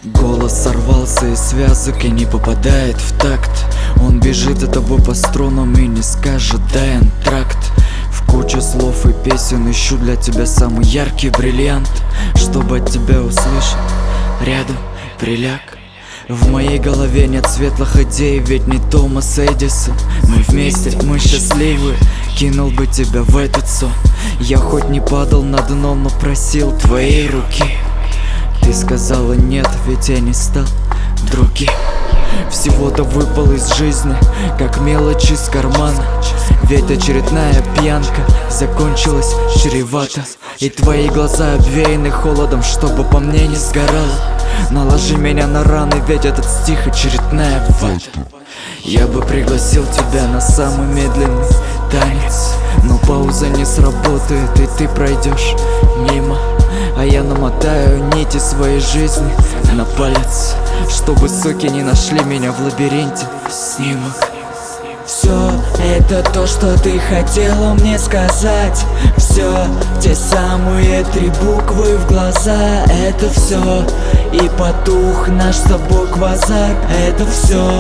Голос сорвался из связок и не попадает в такт. Он бежит за тобой по струнам и не скажет «дай антракт». В куче слов и песен ищу для тебя самый яркий бриллиант. Чтобы от тебя услышать, рядом приляг. В моей голове нет светлых идей, ведь не Томас Эдисон. Мы вместе, мы счастливы, кинул бы тебя в этот сон. Я хоть не падал на дно, но просил твоей руки. Ты сказала нет, ведь я не стал другим. Всего-то выпал из жизни, как мелочь из кармана. Ведь очередная пьянка закончилась чревато. И твои глаза обвеяны холодом, чтобы по мне не сгорало. Наложи меня на раны, ведь этот стих очередная вата. Я бы пригласил тебя на самый медленный танец, но пауза не сработает, и ты пройдешь мимо. А я намотаю нити своей жизни на палец, чтобы суки не нашли меня в лабиринте снимок. Все это то, что ты хотела мне сказать. Все те самые 3 буквы в глаза. Это все. И потух наш с тобой квазар. Это все.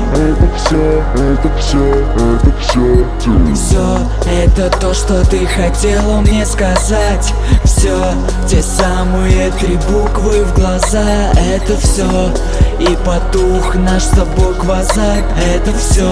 Все это то, что ты хотела мне сказать. Все те самые 3 буквы в глаза. Это все. И потух наш с тобой квазар. Это все.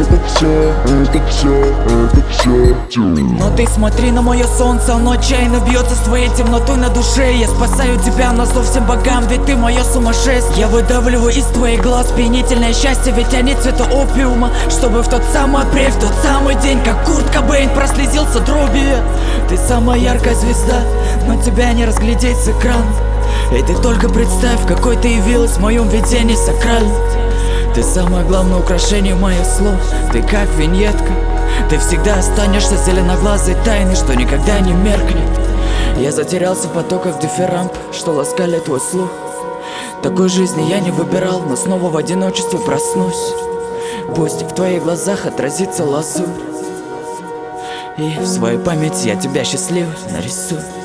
Но ты смотри на мое солнце, оно отчаянно бьется с твоей темнотой на душе. Я спасаю тебя на зов всем богам, ведь ты мое сумасшествие. Я выдавливаю из твоих глаз пьянительное счастье, ведь они цвета опиума. Чтобы в тот самый апрель, в тот самый день, как Курт Кобейн прослезился дробью. Ты самая яркая звезда, но тебя не разглядеть с экрана. И ты только представь, какой ты явилась в моем видении сакральном. Ты самое главное украшение моих слов. Ты как виньетка. Ты всегда останешься зеленоглазой тайной, что никогда не меркнет. Я затерялся в потоках дифирамб, что ласкали твой слух. Такой жизни я не выбирал, но снова в одиночестве проснусь. Пусть в твоих глазах отразится лазурь, и в своей памяти я тебя счастливой нарисую.